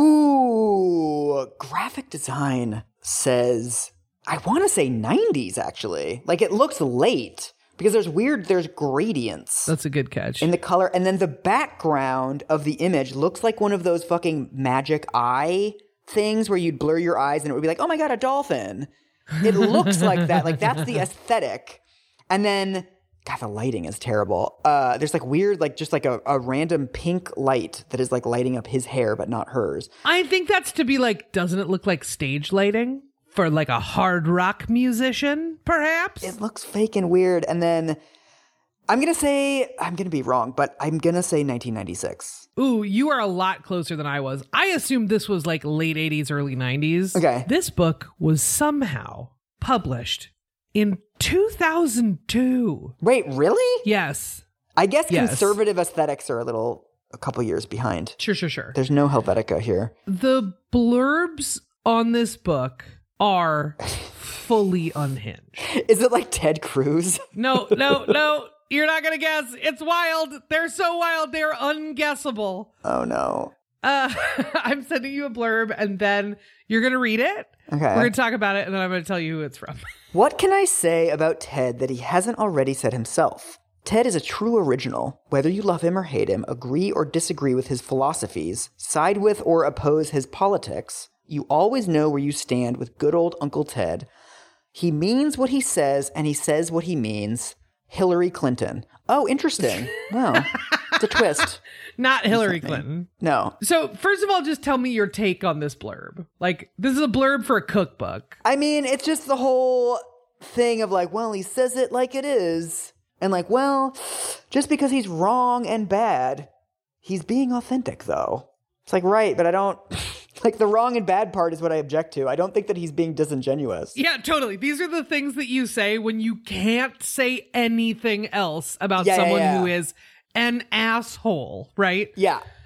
Ooh, graphic design says, I want to say nineties, actually. Like, it looks late. Because there's weird, there's gradients. That's a good catch. In the color. And then the background of the image looks like one of those fucking magic eye things where you'd blur your eyes and it would be like, oh my God, a dolphin. It looks like that. Like, that's the aesthetic. And then, God, the lighting is terrible. Uh, there's like weird, like just like a, a random pink light that is like lighting up his hair, but not hers. I think that's to be like, doesn't it look like stage lighting? For like a hard rock musician, perhaps? It looks fake and weird. And then I'm going to say, I'm going to be wrong, but I'm going to say nineteen ninety-six. Ooh, you are a lot closer than I was. I assumed this was like late eighties, early nineties. Okay. This book was somehow published in two thousand two. Wait, really? Yes. I guess yes. conservative aesthetics are a little, a couple years behind. Sure, sure, sure. There's no Helvetica here. The blurbs on this book are fully unhinged. Is it like Ted Cruz? No, no, no. You're not going to guess. It's wild. They're so wild. They're unguessable. Oh, no. Uh, I'm sending you a blurb, and then you're going to read it. Okay. We're going to talk about it, and then I'm going to tell you who it's from. What can I say about Ted that he hasn't already said himself? Ted is a true original. Whether you love him or hate him, agree or disagree with his philosophies, side with or oppose his politics, you always know where you stand with good old Uncle Ted. He means what he says, and he says what he means. Hillary Clinton. Oh, interesting. Wow. It's a twist. Not Hillary Clinton. No. So, first of all, just tell me your take on this blurb. Like, this is a blurb for a cookbook. I mean, it's just the whole thing of like, well, he says it like it is. And like, well, just because he's wrong and bad, he's being authentic, though. It's like, right, but I don't... Like, the wrong and bad part is what I object to. I don't think that he's being disingenuous. Yeah, totally. These are the things that you say when you can't say anything else about yeah, someone yeah, yeah. who is an asshole, right? Yeah.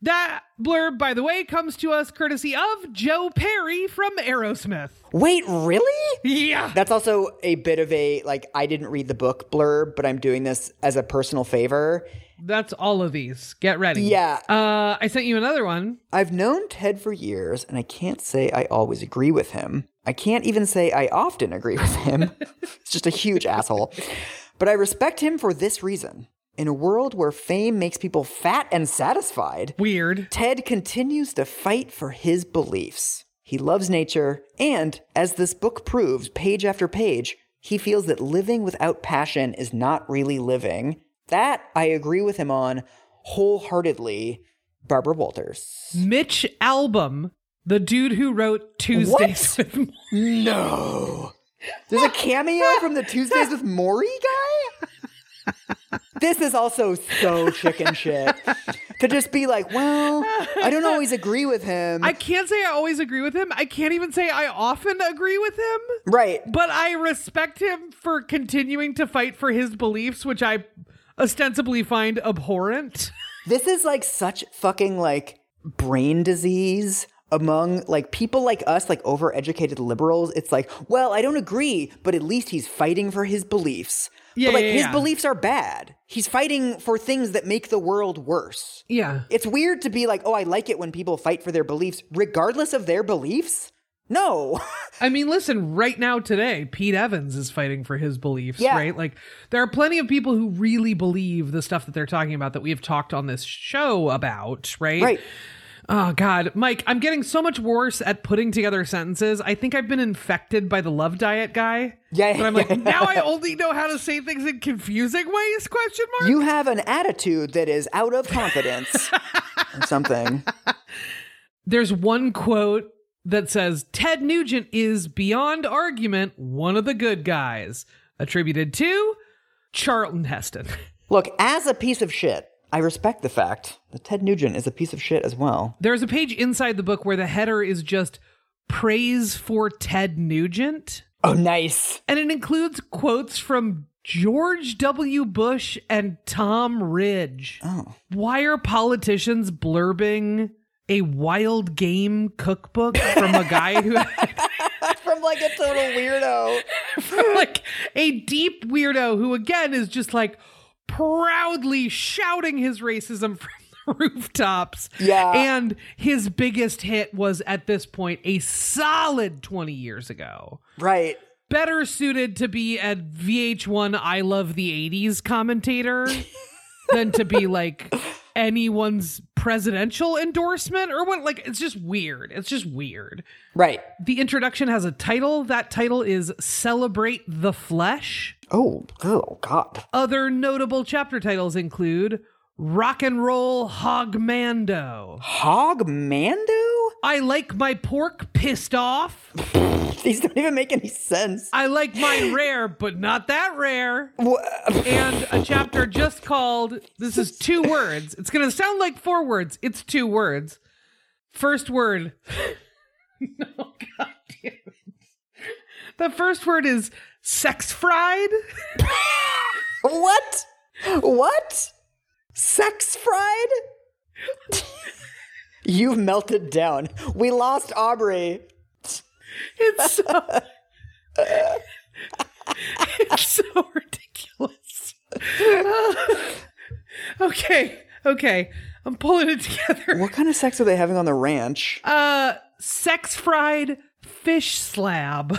That blurb, by the way, comes to us courtesy of Joe Perry from Aerosmith. Wait, really? Yeah. That's also a bit of a, like, I didn't read the book blurb, but I'm doing this as a personal favor. That's all of these. Get ready. Yeah. Uh, I sent you another one. I've known Ted for years, and I can't say I always agree with him. I can't even say I often agree with him. It's just a huge asshole. But I respect him for this reason. In a world where fame makes people fat and satisfied, Weird. Ted continues to fight for his beliefs. He loves nature, and, as this book proves page after page, he feels that living without passion is not really living. That I agree with him on wholeheartedly. Barbara Walters. Mitch Albom, the dude who wrote Tuesdays What? with Morrie. No. There's a cameo from the Tuesdays with Morrie guy? This is also so chicken shit. To just be like, well, I don't always agree with him. I can't say I always agree with him. I can't even say I often agree with him. Right. But I respect him for continuing to fight for his beliefs, which I ostensibly find abhorrent. This is like such fucking like brain disease among like people like us, like overeducated liberals. It's like, well, I don't agree, but at least he's fighting for his beliefs. Yeah, but like yeah, his yeah. beliefs are bad. He's fighting for things that make the world worse. Yeah. It's weird to be like, oh, I like it when people fight for their beliefs, regardless of their beliefs. No. I mean, listen, right now today, Pete Evans is fighting for his beliefs, Yeah. right? Like, there are plenty of people who really believe the stuff that they're talking about that we have talked on this show about, right? Right. Oh, God. Mike, I'm getting so much worse at putting together sentences. I think I've been infected by the Love Diet guy. Yeah. But I'm like, now I only know how to say things in confusing ways, question mark? You have an attitude that is out of confidence or something. There's one quote that says, Ted Nugent is beyond argument one of the good guys, attributed to Charlton Heston. Look, as a piece of shit, I respect the fact that Ted Nugent is a piece of shit as well. There's a page inside the book where the header is just praise for Ted Nugent. Oh, nice. And it includes quotes from George W. Bush and Tom Ridge. Oh. Why are politicians blurbing a wild game cookbook from a guy who... From like a total weirdo. from like a deep weirdo who, again, is just like proudly shouting his racism from the rooftops. Yeah. And his biggest hit was, at this point, a solid twenty years ago. Right. Better suited to be a V H one I Love the eighties commentator than to be like anyone's presidential endorsement or what. Like, it's just weird. It's just weird. Right. The introduction has a title. That title is Celebrate the Flesh. Oh, oh God. Other notable chapter titles include Rock and Roll Hogmando. Hogmando? I like my pork pissed off. These don't even make any sense. I like mine rare, but not that rare. Wha- And a chapter just called, this is two words. It's going to sound like four words. It's two words. First word. No, God damn it. The first word is sex fried. What? What? Sex fried? You've melted down. We lost Aubrey. It's so, it's so ridiculous. Okay, okay. I'm pulling it together. What kind of sex are they having on the ranch? Uh, sex fried fish slab.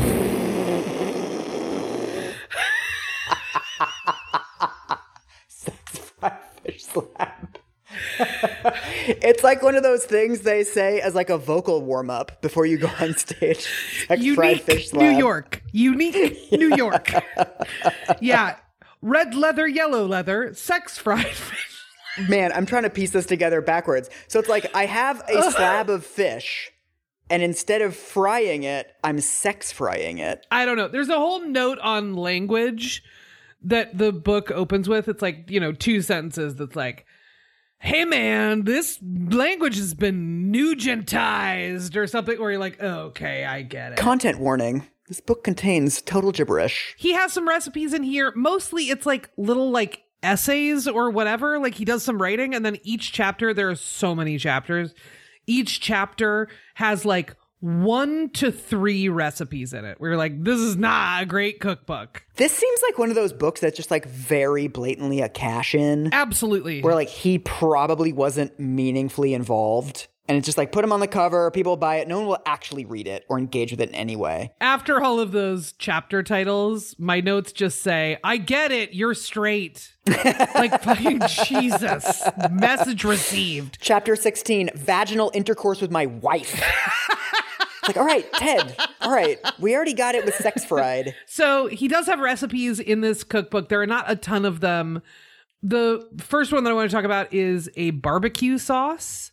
Sex fried fish slab. It's like one of those things they say as like a vocal warm up before you go on stage. Sex fried fish Unique slab. New York. Unique New York. Yeah. Red leather, yellow leather, sex fried fish. Man, I'm trying to piece this together backwards. So it's like I have a slab of fish, and instead of frying it, I'm sex frying it. I don't know. There's a whole note on language that the book opens with. It's like, you know, two sentences that's like, hey man, this language has been Nugentized or something, where you're like, oh, okay, I get it. Content warning. This book contains total gibberish. He has some recipes in here. Mostly it's like little like essays or whatever. Like he does some writing, and then each chapter, there are so many chapters. Each chapter has like one to three recipes in it. We were like, this is not a great cookbook. This seems like one of those books that's just like very blatantly a cash-in. Absolutely. Where like he probably wasn't meaningfully involved. And it's just like, put him on the cover, people buy it. No one will actually read it or engage with it in any way. After all of those chapter titles, my notes just say, I get it, you're straight. Like, fucking Jesus. Message received. Chapter sixteen, vaginal intercourse with my wife. It's like, all right, Ted, all right, we already got it with Sex Fried. So he does have recipes in this cookbook. There are not a ton of them. The first one that I want to talk about is a barbecue sauce.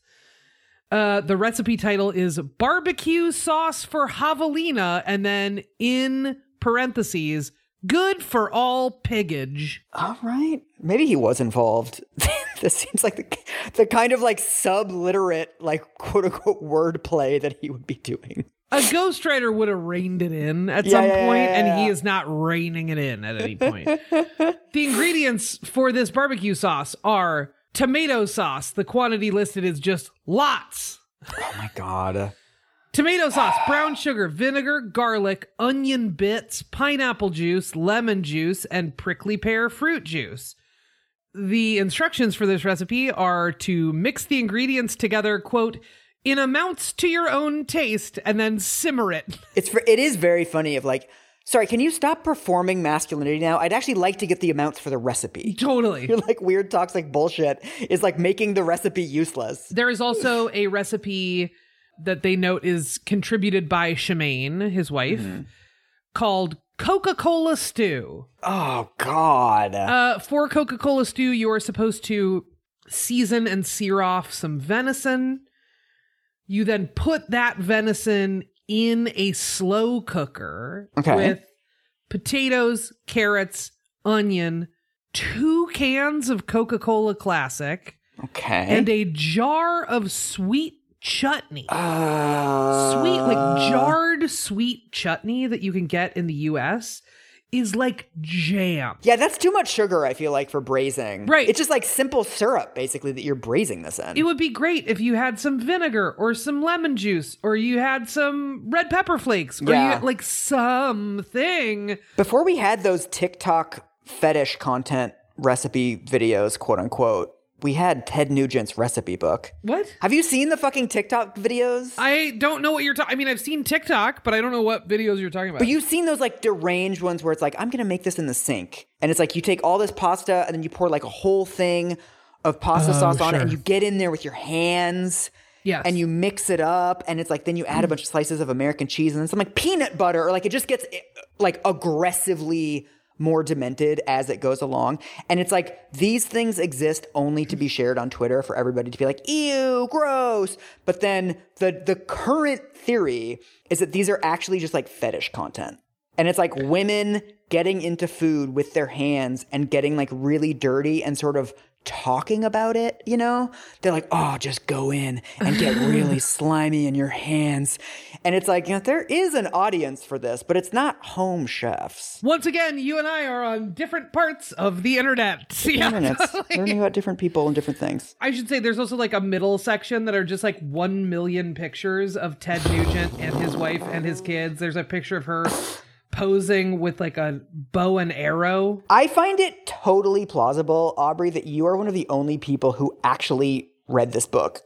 Uh, the recipe title is Barbecue Sauce for Javelina, and then in parentheses, good for all piggage. All right. Maybe he was involved. This seems like the, the kind of like subliterate, like quote unquote wordplay that he would be doing. A ghostwriter would have reined it in at Yeah, some yeah, point, yeah, yeah, and he yeah. is not reining it in at any point. The ingredients for this barbecue sauce are tomato sauce. The quantity listed is just lots. Oh my God. Tomato sauce, brown sugar, vinegar, garlic, onion bits, pineapple juice, lemon juice, and prickly pear fruit juice. The instructions for this recipe are to mix the ingredients together, quote, in amounts to your own taste, and then simmer it. It's for, it is very funny of like, sorry, can you stop performing masculinity now? I'd actually like to get the amounts for the recipe. Totally. You're like weird toxic bullshit is like making the recipe useless. There is also a recipe that they note is contributed by Shemaine, his wife, mm-hmm. called Coca-Cola stew. Oh, God. Uh, for Coca-Cola stew, you are supposed to season and sear off some venison. You then put that venison in a slow cooker okay. with potatoes, carrots, onion, two cans of Coca-Cola Classic, okay, and a jar of sweet chutney. Uh... Sweet, like jarred sweet chutney that you can get in the U S is like jam. Yeah, that's too much sugar, I feel like, for braising. Right. It's just like simple syrup, basically, that you're braising this in. It would be great if you had some vinegar or some lemon juice or you had some red pepper flakes or yeah. you had like something. Before we had those TikTok fetish content recipe videos, quote unquote, we had Ted Nugent's recipe book. What? Have you seen the fucking TikTok videos? I don't know what you're talking. I mean, I've seen TikTok, but I don't know what videos you're talking about. But you've seen those like deranged ones where it's like, I'm going to make this in the sink. And it's like you take all this pasta and then you pour like a whole thing of pasta oh, sauce on sure. it and you get in there with your hands. Yes. And you mix it up and it's like then you add a bunch of slices of American cheese and then some like peanut butter or like it just gets like aggressively more demented as it goes along. And it's like, these things exist only to be shared on Twitter for everybody to be like, ew, gross. But then the the current theory is that these are actually just like fetish content. And it's like women getting into food with their hands and getting like really dirty and sort of talking about it, you know? They're like, oh, just go in and get really slimy in your hands. And it's like, you know, there is an audience for this, but it's not home chefs. Once again, you and I are on different parts of the internet. Yeah, Internet's totally. Learning about different people and different things. I should say there's also like a middle section that are just like one million pictures of Ted Nugent and his wife and his kids. There's a picture of her posing with like a bow and arrow. I find it totally plausible, Aubrey, that you are one of the only people who actually read this book.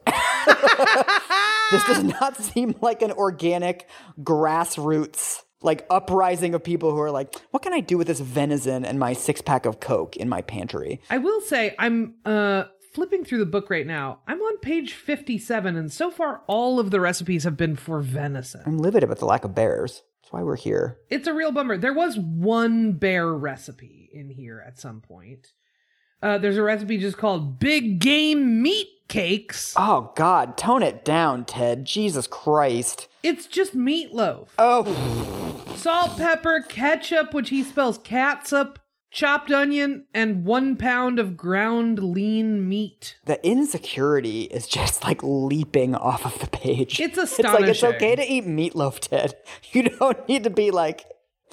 This does not seem like an organic grassroots like uprising of people who are like, what can I do with this venison and my six pack of Coke in my pantry? I will say I'm uh flipping through the book right now. I'm on page fifty-seven and so far all of the recipes have been for venison. I'm livid about the lack of bears. That's why we're here. It's a real bummer. There was one bear recipe in here at some point. Uh, there's a recipe just called Big Game Meat Cakes. Oh, God. Tone it down, Ted. Jesus Christ. It's just meatloaf. Oh. Salt, pepper, ketchup, which he spells catsup, chopped onion, and one pound of ground lean meat. The insecurity is just like leaping off of the page. It's astonishing. It's like, it's okay to eat meatloaf, Ted. You don't need to be like,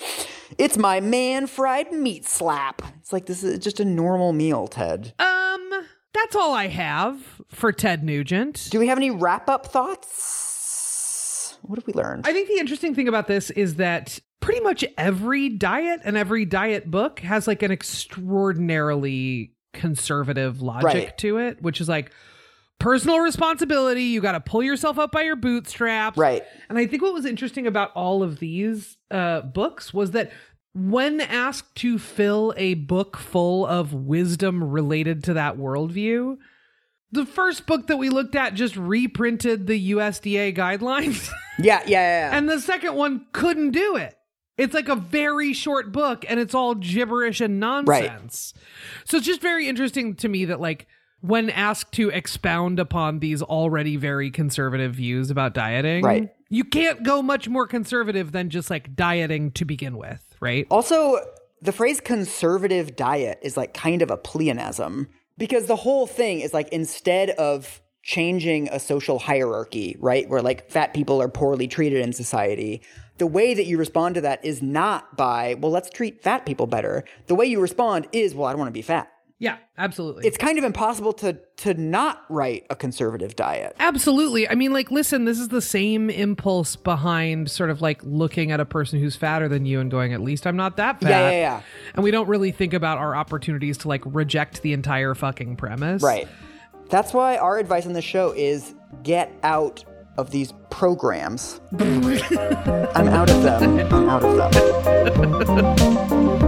It's my man-fried meat slap. It's like, this is just a normal meal, Ted. Um, that's all I have for Ted Nugent. Do we have any wrap-up thoughts? What have we learned? I think the interesting thing about this is that pretty much every diet and every diet book has like an extraordinarily conservative logic right. to it, which is like personal responsibility. You got to pull yourself up by your bootstraps. Right. And I think what was interesting about all of these uh, books was that when asked to fill a book full of wisdom related to that worldview, the first book that we looked at just reprinted the U S D A guidelines. Yeah, yeah, yeah, yeah. And the second one couldn't do it. It's like a very short book and it's all gibberish and nonsense. Right. So it's just very interesting to me that like when asked to expound upon these already very conservative views about dieting, right. you can't go much more conservative than just like dieting to begin with, right? Also, the phrase conservative diet is like kind of a pleonasm because the whole thing is like instead of changing a social hierarchy, right, where like fat people are poorly treated in society, the way that you respond to that is not by, well, let's treat fat people better. The way you respond is, well, I don't want to be fat. Yeah, absolutely. It's kind of impossible to to not write a conservative diet. Absolutely. I mean, like, listen, this is the same impulse behind sort of like looking at a person who's fatter than you and going, at least I'm not that fat. Yeah, yeah, yeah. And we don't really think about our opportunities to like reject the entire fucking premise. Right. That's why our advice on this show is get out of these programs. I'm out of them. I'm out of them.